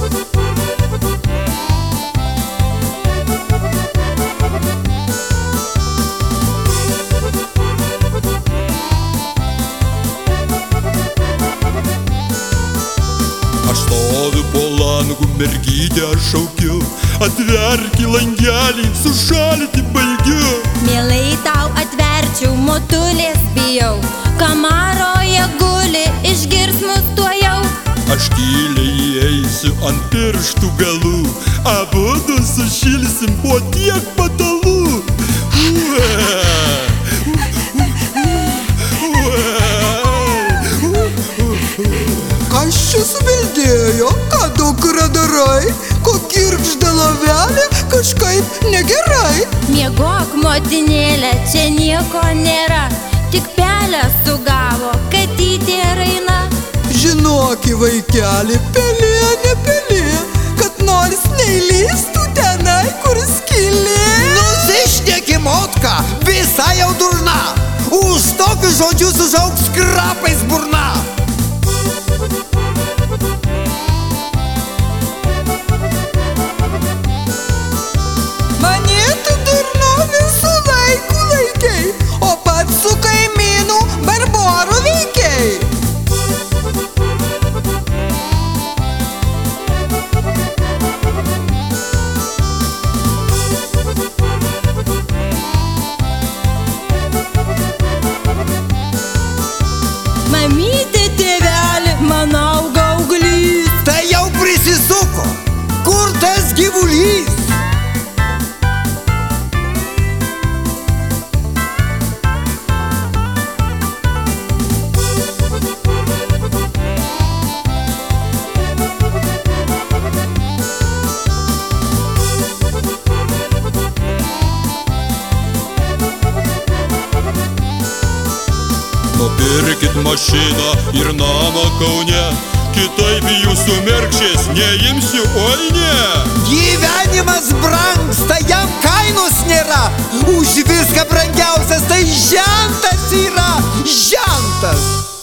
Aš stoviu po langu, mergytę šaukiu, atverki langelį, sušalti baigiu. Mielai tau atverčiau, motulės bijau, kamaroje guli, išgirs mus tuojau. Aš tyliai įeisiu ant pirštų galų, abudu sušilsim po tiek patalų. Kas čia suveldėjo, ką dukra darai, ko girgžda lovelė, kažkaip negerai. Miegok, motinėlė, čia nieko nėra, tik pelę sugavo, katytė raina. Žinoki, vaikeli, pelė, ne pelė, kad nors neįlystų tenai, kur skylė. Nusišneki, motka, visa jau durna, už tokius žodžius užaugs krapais burna. Mane tu durnu visų laikų laikei, o pats su kaimynu barbaru veikiai. Mamytė, tėvelį, manau gauglys. Tai jau prisisuko, kur tas gyvulys? Nupirkit mašiną ir namą Kaune, kitaip jūsų merkšės neimsiu, oi ne. Gyvenimas brangsta, jam kainos nėra, už viską brangiausias tai žentas yra, žentas.